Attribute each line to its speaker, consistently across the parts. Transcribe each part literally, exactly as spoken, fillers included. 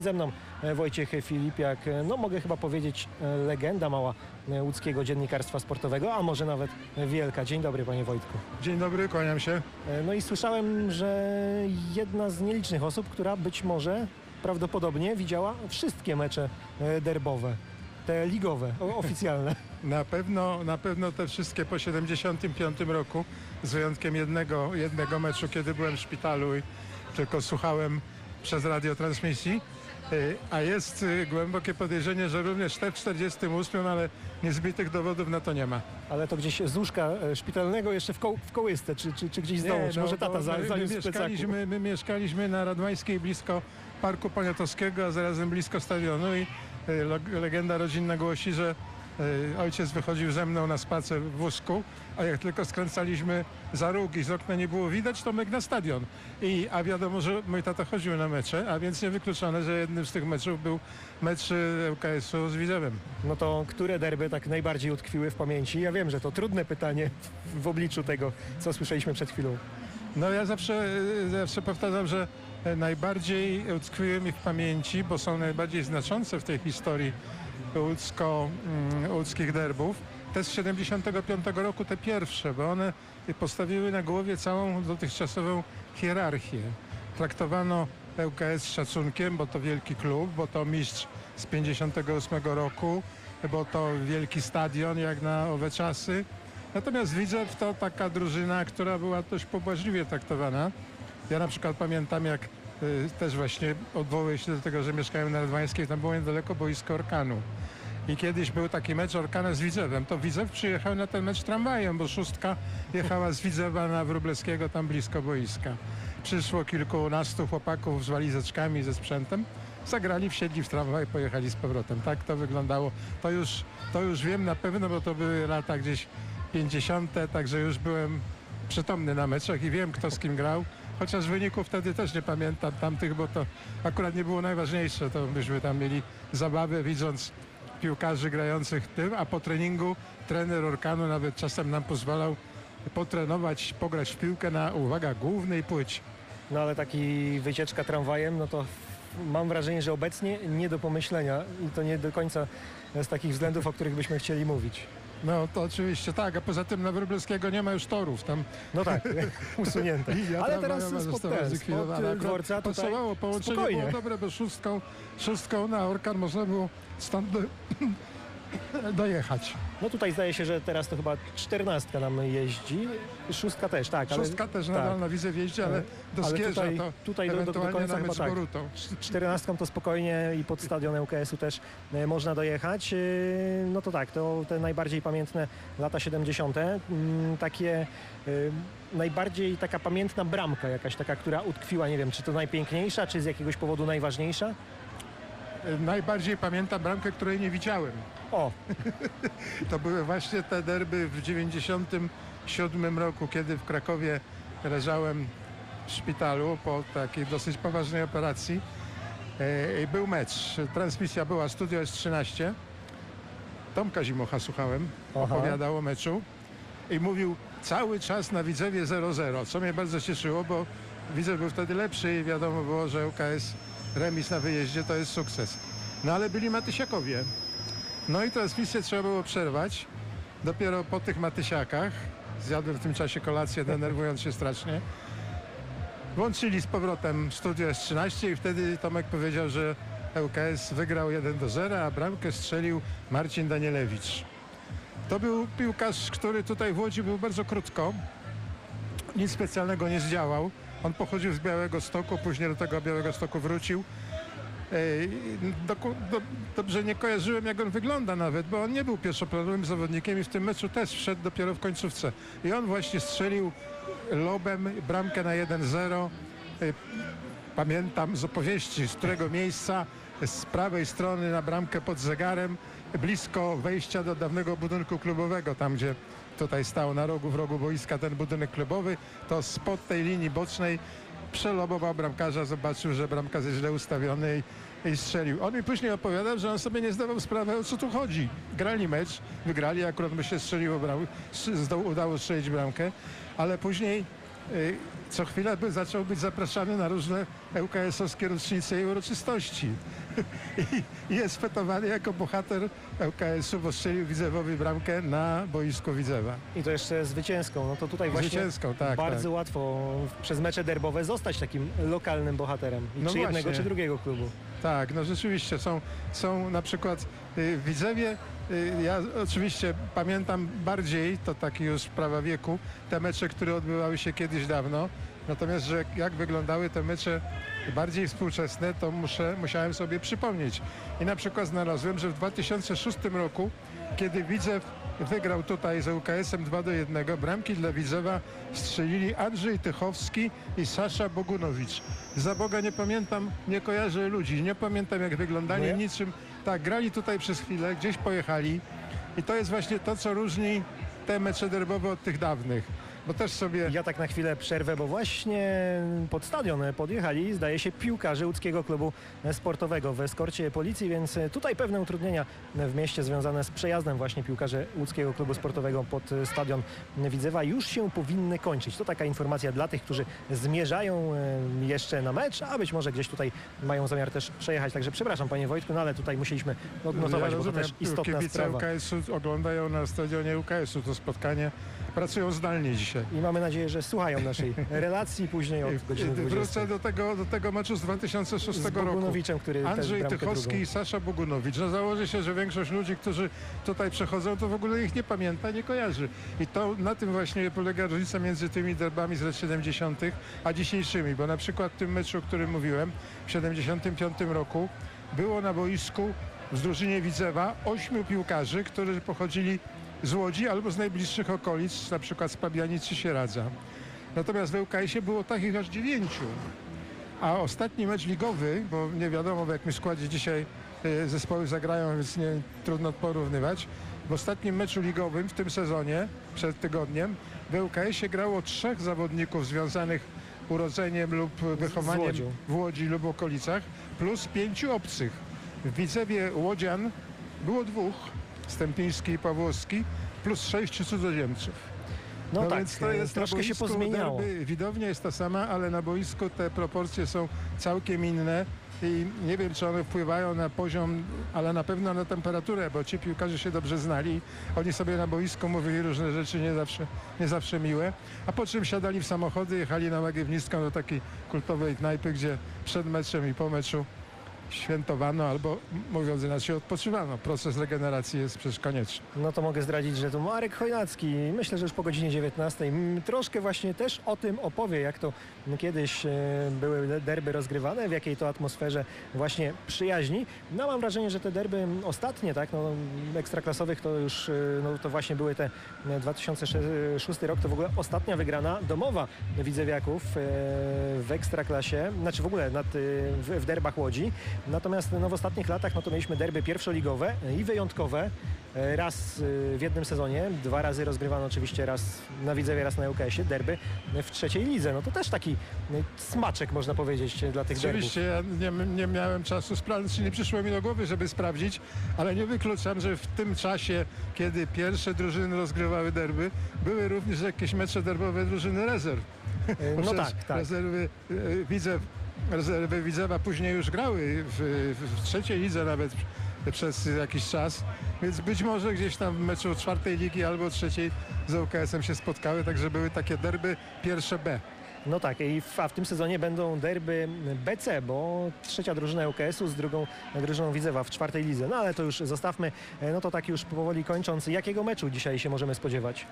Speaker 1: Ze mną Wojciech Filipiak, no mogę chyba powiedzieć legenda mała łódzkiego dziennikarstwa sportowego, a może nawet wielka. Dzień dobry, panie Wojtku.
Speaker 2: Dzień dobry, kłaniam się.
Speaker 1: No i słyszałem, że jedna z nielicznych osób, która być może prawdopodobnie widziała wszystkie mecze derbowe, te ligowe, oficjalne.
Speaker 2: Na pewno, na pewno te wszystkie po siedemdziesiątym piątym roku, z wyjątkiem jednego, jednego meczu, kiedy byłem w szpitalu i tylko słuchałem przez radiotransmisji. A jest głębokie podejrzenie, że również te w czterdziestym ósmym, ale niezbitych dowodów na to nie ma.
Speaker 1: Ale to gdzieś z łóżka szpitalnego jeszcze w, koł w kołysce, czy, czy, czy gdzieś z domu,
Speaker 2: nie,
Speaker 1: czy
Speaker 2: no,
Speaker 1: może tata za,
Speaker 2: my,
Speaker 1: zaniósł
Speaker 2: my,
Speaker 1: w plecaku?
Speaker 2: mieszkaliśmy, my mieszkaliśmy na Radwańskiej blisko Parku Poniatowskiego, a zarazem blisko stadionu i y, legenda rodzinna głosi, że y, ojciec wychodził ze mną na spacer w wózku, a jak tylko skręcaliśmy za róg i z okna nie było widać, to myk na stadion. I, a wiadomo, że mój tata chodził na mecze, a więc niewykluczone, że jednym z tych meczów był mecz L K S-u z Widzewem.
Speaker 1: No to które derby tak najbardziej utkwiły w pamięci? Ja wiem, że to trudne pytanie w, w obliczu tego, co słyszeliśmy przed chwilą.
Speaker 2: No ja zawsze, zawsze powtarzam, że najbardziej utkwiły mi w pamięci, bo są najbardziej znaczące w tej historii łódzko, um, łódzkich derbów. Te z siedemdziesiątego piątego roku, te pierwsze, bo one postawiły na głowie całą dotychczasową hierarchię. Traktowano L K S z szacunkiem, bo to wielki klub, bo to mistrz z pięćdziesiątego ósmego roku, bo to wielki stadion jak na owe czasy. Natomiast Widzew to taka drużyna, która była dość pobłażliwie traktowana. Ja na przykład pamiętam, jak y, też właśnie odwołuję się do tego, że mieszkałem na Radwańskiej, tam było niedaleko boisko Orkanu. I kiedyś był taki mecz Orkana z Widzewem. To Widzew przyjechał na ten mecz tramwajem, bo szóstka jechała z Widzewa na Wróblewskiego, tam blisko boiska. Przyszło kilkunastu chłopaków z walizeczkami, ze sprzętem. Zagrali, wsiedli w tramwaj, pojechali z powrotem. Tak to wyglądało. To już, to już wiem na pewno, bo to były lata gdzieś pięćdziesiąte, także już byłem przytomny na meczach i wiem, kto z kim grał. Chociaż wyników wtedy też nie pamiętam tamtych, bo to akurat nie było najważniejsze. To myśmy tam mieli zabawę, widząc piłkarzy grających tym, a po treningu trener Orkanu nawet czasem nam pozwalał potrenować, pograć w piłkę na, uwaga, głównej płycie.
Speaker 1: No ale taki wycieczka tramwajem, no to mam wrażenie, że obecnie nie do pomyślenia i to nie do końca z takich względów, o których byśmy chcieli mówić.
Speaker 2: No to oczywiście tak, a poza tym na Wróblewskiego nie ma już torów tam.
Speaker 1: No tak, usunięte. Ale teraz spod ten, spod dworca tutaj
Speaker 2: pasowało, połączenie
Speaker 1: spokojnie.
Speaker 2: było dobre, bo szóstką, szóstką na Orkan można było stąd do, dojechać.
Speaker 1: No tutaj zdaje się, że teraz to chyba czternastka nam jeździ, szóstka też, tak. Ale,
Speaker 2: Szóstka też
Speaker 1: tak.
Speaker 2: nadal na Widzew jeździ, ale do
Speaker 1: ale
Speaker 2: Skierza
Speaker 1: tutaj,
Speaker 2: to
Speaker 1: tutaj do, do, do końca chyba tak. czternastką to spokojnie i pod stadion L K S-u też e, można dojechać. E, no to tak, to te najbardziej pamiętne lata siedemdziesiąte. Mm, takie e, najbardziej taka pamiętna bramka jakaś taka, która utkwiła, nie wiem, czy to najpiękniejsza, czy z jakiegoś powodu najważniejsza?
Speaker 2: Najbardziej pamiętam bramkę, której nie widziałem.
Speaker 1: O!
Speaker 2: To były właśnie te derby w dziewięćdziesiątym siódmym roku, kiedy w Krakowie leżałem w szpitalu po takiej dosyć poważnej operacji. E, był mecz, transmisja była, Studio S trzynaście. Tomka Zimocha słuchałem,
Speaker 1: Aha.
Speaker 2: opowiadał o meczu i mówił cały czas na Widzewie zero zero, co mnie bardzo cieszyło, bo Widzew był wtedy lepszy i wiadomo było, że L K S remis na wyjeździe to jest sukces. No ale byli Matysiakowie. No i transmisję trzeba było przerwać. Dopiero po tych Matysiakach, zjadłem w tym czasie kolację, denerwując się strasznie, włączyli z powrotem Studio S trzynaście i wtedy Tomek powiedział, że L K S wygrał jeden do zera, a bramkę strzelił Marcin Danielewicz. To był piłkarz, który tutaj w Łodzi był bardzo krótko. Nic specjalnego nie zdziałał. On pochodził z Białegostoku, później do tego Białegostoku wrócił. Do, do, dobrze nie kojarzyłem, jak on wygląda nawet, bo on nie był pierwszoplanowym zawodnikiem i w tym meczu też wszedł dopiero w końcówce. I on właśnie strzelił lobem bramkę na jeden zero. Pamiętam z opowieści, z którego miejsca, z prawej strony na bramkę pod zegarem, blisko wejścia do dawnego budynku klubowego, tam gdzie tutaj stał na rogu, w rogu boiska ten budynek klubowy, to spod tej linii bocznej przelobował bramkarza, zobaczył, że bramkarz jest źle ustawiony i, i strzelił. On mi później opowiadał, że on sobie nie zdawał sprawy, o co tu chodzi. Grali mecz, wygrali, akurat mu się strzeliło bram, udało strzelić bramkę, ale później y, co chwilę by zaczął być zapraszany na różne ŁKS-owskie rocznice i uroczystości. I, I jest fetowany jako bohater ŁKS-u, bo strzelił Widzewowi bramkę na boisku Widzewa.
Speaker 1: I to jeszcze zwycięską. No to tutaj właśnie
Speaker 2: Zwycięską, tak,
Speaker 1: bardzo
Speaker 2: tak.
Speaker 1: łatwo przez mecze derbowe zostać takim lokalnym bohaterem. I
Speaker 2: No
Speaker 1: czy jednego,
Speaker 2: właśnie.
Speaker 1: czy drugiego klubu.
Speaker 2: Tak, no rzeczywiście są, są na przykład y, w Widzewie, y, ja oczywiście pamiętam bardziej, to taki już prawa wieku, te mecze, które odbywały się kiedyś dawno, natomiast, że jak wyglądały te mecze bardziej współczesne, to muszę, musiałem sobie przypomnieć. I na przykład znalazłem, że w dwa tysiące szóstym roku, kiedy Widzew wygrał tutaj z ŁKS-em dwa do jednego, bramki dla Widzewa strzelili Andrzej Tychowski i Sasza Bogunowicz. Za Boga nie pamiętam, nie kojarzę ludzi, nie pamiętam jak wyglądali,
Speaker 1: Nie?
Speaker 2: niczym. Tak, grali tutaj przez chwilę, gdzieś pojechali i to jest właśnie to, co różni te mecze derbowe od tych dawnych. Bo też sobie...
Speaker 1: Ja tak na chwilę przerwę, bo właśnie pod stadion podjechali, zdaje się, piłkarze łódzkiego klubu sportowego w eskorcie policji, więc tutaj pewne utrudnienia w mieście związane z przejazdem właśnie piłkarzy łódzkiego klubu sportowego pod stadion Widzewa już się powinny kończyć. To taka informacja dla tych, którzy zmierzają jeszcze na mecz, a być może gdzieś tutaj mają zamiar też przejechać. Także przepraszam, panie Wojtku, no ale tutaj musieliśmy odnotować,
Speaker 2: ja
Speaker 1: bo to
Speaker 2: rozumiem,
Speaker 1: też istotna
Speaker 2: kibice
Speaker 1: sprawa.
Speaker 2: ŁKS-u oglądają na stadionie ŁKS-u to spotkanie, pracują zdalnie dzisiaj.
Speaker 1: I mamy nadzieję, że słuchają naszej relacji później od godziny dwudziestej.
Speaker 2: Wrócę do tego, do tego meczu z dwa tysiące szóstego
Speaker 1: Z
Speaker 2: roku.
Speaker 1: Bogunowiczem, który
Speaker 2: Andrzej
Speaker 1: też bramkę
Speaker 2: Tychowski
Speaker 1: drugą.
Speaker 2: i Sasza Bogunowicz. No założy się, że większość ludzi, którzy tutaj przechodzą, to w ogóle ich nie pamięta, nie kojarzy. I to na tym właśnie polega różnica między tymi derbami z lat siedemdziesiątych a dzisiejszymi. Bo na przykład w tym meczu, o którym mówiłem, w siedemdziesiątym piątym roku było na boisku w drużynie Widzewa ośmiu piłkarzy, którzy pochodzili z Łodzi albo z najbliższych okolic, na przykład z Pabianic czy Sieradza. Natomiast w ŁKS-ie było takich aż dziewięciu. A ostatni mecz ligowy, bo nie wiadomo w jakim składzie dzisiaj y, zespoły zagrają, więc nie trudno porównywać. W ostatnim meczu ligowym w tym sezonie, przed tygodniem, w ŁKS-ie grało trzech zawodników związanych urodzeniem lub wychowaniem
Speaker 1: Łodzią.
Speaker 2: w Łodzi lub okolicach, plus pięciu obcych. W Widzewie Łodzian było dwóch, Stępiński i Pawłowski, plus sześciu cudzoziemców.
Speaker 1: No,
Speaker 2: No
Speaker 1: tak,
Speaker 2: więc to jest
Speaker 1: troszkę
Speaker 2: na
Speaker 1: się
Speaker 2: boisku
Speaker 1: pozmieniało.
Speaker 2: derby, widownia jest ta sama, ale na boisku te proporcje są całkiem inne i nie wiem, czy one wpływają na poziom, ale na pewno na temperaturę, bo ci piłkarze się dobrze znali. Oni sobie na boisku mówili różne rzeczy nie zawsze, nie zawsze miłe, a po czym siadali w samochody, jechali na Łagiewnicką do takiej kultowej knajpy, gdzie przed meczem i po meczu świętowano albo, mówiąc inaczej, odpoczywano. Proces regeneracji jest przecież konieczny.
Speaker 1: No to mogę zdradzić, że to Marek Chojnacki, myślę, że już po godzinie dziewiętnastej, m, troszkę właśnie też o tym opowie, jak to kiedyś e, były derby rozgrywane, w jakiej to atmosferze właśnie przyjaźni. No mam wrażenie, że te derby ostatnie, tak, no ekstraklasowych to już, e, no to właśnie były te e, dwa tysiące szósty rok, to w ogóle ostatnia wygrana domowa Widzewiaków e, w ekstraklasie, znaczy w ogóle nad, e, w, w derbach Łodzi. Natomiast no, w ostatnich latach no, to mieliśmy derby pierwszoligowe i wyjątkowe. Raz w jednym sezonie, dwa razy rozgrywano oczywiście, raz na Widzewie, raz na ŁKS-ie, derby w trzeciej lidze. No to też taki smaczek, można powiedzieć, dla tych derbów.
Speaker 2: Oczywiście ja nie, nie miałem czasu sprawdzić, nie przyszło mi do głowy, żeby sprawdzić, ale nie wykluczam, że w tym czasie, kiedy pierwsze drużyny rozgrywały derby, były również jakieś mecze derbowe drużyny rezerw.
Speaker 1: No
Speaker 2: Przecież
Speaker 1: tak, tak.
Speaker 2: Rezerwy y, Widzew, rezerwy Widzewa później już grały w, w trzeciej lidze nawet przez jakiś czas, więc być może gdzieś tam w meczu czwartej ligi albo trzeciej z ŁKS-em się spotkały, także były takie derby pierwsze B.
Speaker 1: No tak, i w, a w tym sezonie będą derby B C, bo trzecia drużyna ŁKS-u z drugą drużyną Widzewa w czwartej lidze. No ale to już zostawmy. No to tak już powoli kończąc, jakiego meczu dzisiaj się możemy spodziewać?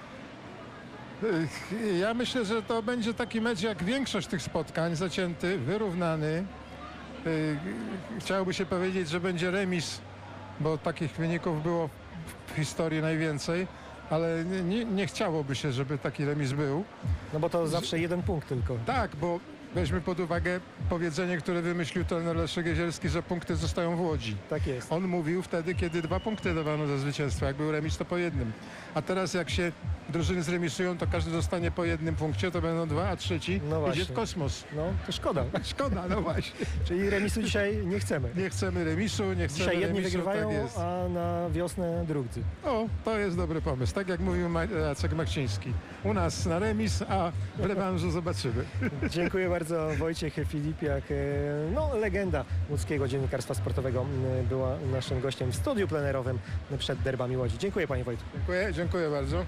Speaker 2: Ja myślę, że to będzie taki mecz jak większość tych spotkań, zacięty, wyrównany. Chciałoby się powiedzieć, że będzie remis, bo takich wyników było w historii najwięcej, ale nie, nie chciałoby się, żeby taki remis był.
Speaker 1: No bo to zawsze jeden punkt tylko.
Speaker 2: Tak, bo weźmy pod uwagę powiedzenie, które wymyślił trener Leszek Jezierski, że punkty zostają w Łodzi.
Speaker 1: Tak jest.
Speaker 2: On mówił wtedy, kiedy dwa punkty dawano za zwycięstwo. Jak był remis, to po jednym. A teraz jak się drużyny zremisują, to każdy dostanie po jednym punkcie, to będą dwa, a trzeci
Speaker 1: No
Speaker 2: idzie
Speaker 1: właśnie.
Speaker 2: w kosmos.
Speaker 1: No to szkoda.
Speaker 2: Szkoda, no właśnie.
Speaker 1: Czyli remisu dzisiaj nie chcemy.
Speaker 2: Nie chcemy remisu, nie chcemy
Speaker 1: Dzisiaj jedni
Speaker 2: remisu,
Speaker 1: wygrywają,
Speaker 2: tak jest.
Speaker 1: a na wiosnę drudzy.
Speaker 2: O, to jest dobry pomysł. Tak jak mówił Ma- Jacek Makciński. U nas na remis, a w rewanżu zobaczymy.
Speaker 1: Dziękuję bardzo. Wojciech Filipiak, e, no legenda łódzkiego dziennikarstwa sportowego, m, była naszym gościem w studiu plenerowym przed derbami Łodzi. Dziękuję panie Wojtku.
Speaker 2: Dziękuję, dziękuję bardzo.